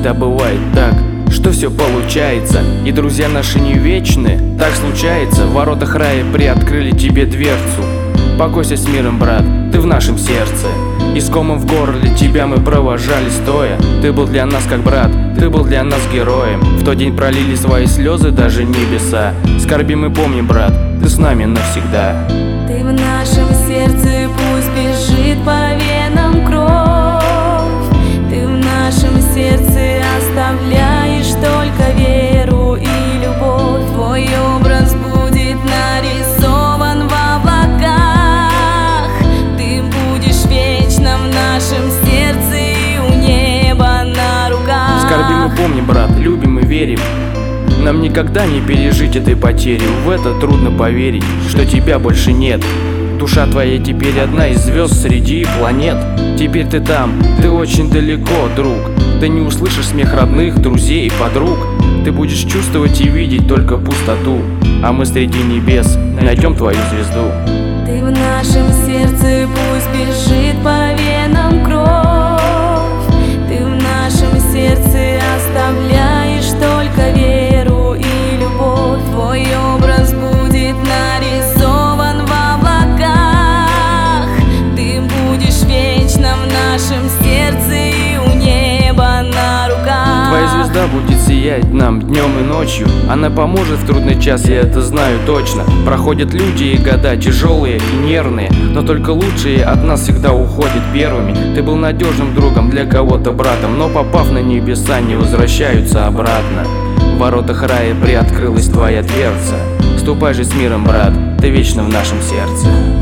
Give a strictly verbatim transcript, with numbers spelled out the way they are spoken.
всегда бывает так, что все получается, и друзья наши не вечны. Так случается, в воротах рая приоткрыли тебе дверцу. Покойся с миром, брат, ты в нашем сердце. И с комом в горле тебя мы провожали стоя. Ты был для нас как брат, ты был для нас героем. В тот день пролили свои слезы даже небеса. Скорбим и помним, брат, ты с нами навсегда. Ты в нашем сердце, пусть бежит по венам кровь. Ты в нашем сердце оставляешь только веру и любовь. Твой образ будет нарисован в облаках. Ты будешь вечно в нашем сердце и у неба на руках. Скорбим и помним, брат, любим и верим. Нам никогда не пережить этой потери. В это трудно поверить, что тебя больше нет. Душа твоя теперь одна из звезд среди планет. Теперь ты там, ты очень далеко, друг. Ты не услышишь смех родных, друзей, подруг. Ты будешь чувствовать и видеть только пустоту. А мы среди небес найдем твою звезду. Ты в нашем сердце, пусть бежит по венам кровь. Ты в нашем сердце оставляешь только веру и любовь. Твой образ будет нарисован в облаках. Ты будешь вечно в нашем сердце и у неба на руках. Твоя звезда будет сиять нам днем и ночью. Она поможет в трудный час, я это знаю точно. Проходят люди и года тяжелые и нервные, но только лучшие от нас всегда уходят первыми. Ты был надежным другом, для кого-то братом, но попав на небеса, не возвращаются обратно. В воротах рая приоткрылась твоя дверца. Ступай же с миром, брат, ты вечно в нашем сердце.